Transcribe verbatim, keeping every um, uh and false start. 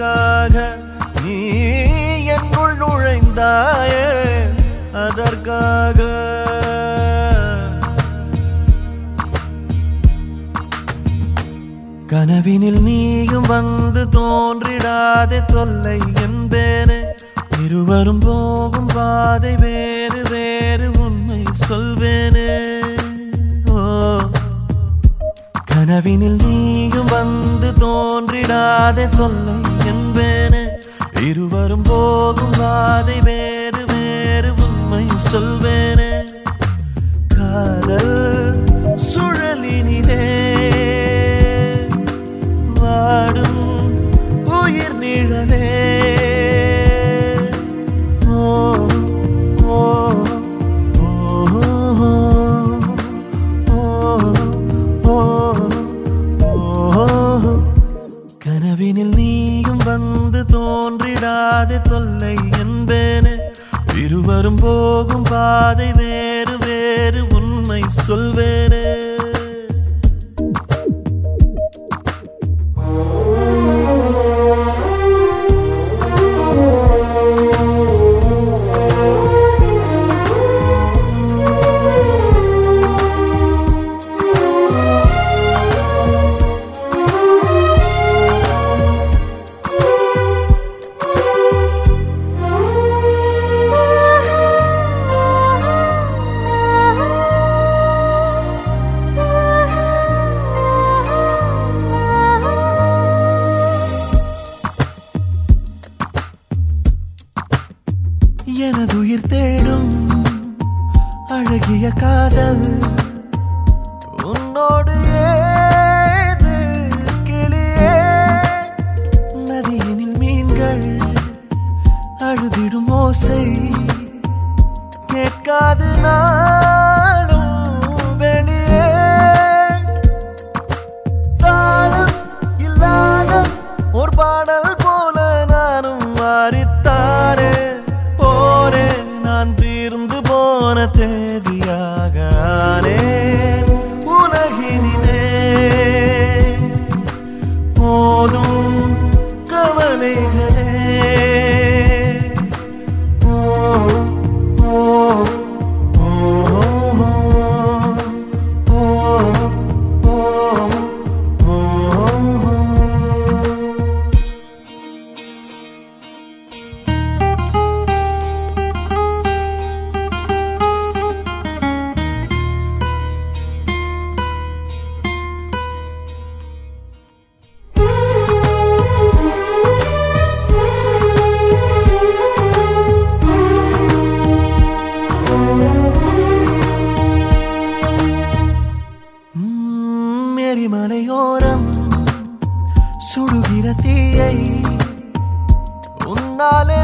எதற்காக நீ என்னுள் நுழைந்தாயே அதற்காக கனவினில் நீயும் வந்து தோன்றிடாதே தொல்லை என்பேனே இருவரும் போகும் பாதை வேறு வேறு உண்மை சொல்வேனே ஓ கனவினில் நீயும் வந்து தோன்றிடாதே தொல்லை என்பேனே இருவரும் போகும் பாதை வேறு வேறு உண்மை சொல்வேனே காதல் சுழலினிலே வாடும் உயிர் நிழலே கனவினில் நீயும் வந்து தோன்றிடாதே தொல்லை என்பேனே இருவரும் போகும் பாதை வேறு வேறு உண்மை சொல்வேனே எனதுயிர் தேடும் அழகிய காதல் உன்னோடு ஏது கிளியே நதியினில் மீன்கள் அழுதிடும் ஓசை கேட்காது நாளும் வெளியே தாளம் இல்லாத ஒரு பாடல் போல நானும் மாறித்தானே நான் தீர்ந்து போன தேதியாக ஆனேன் உலகினிலே போதும் கவலைகளே ஓ ஓ ஓ மலையோரம் சுடுகிற தீயை உன்னாலே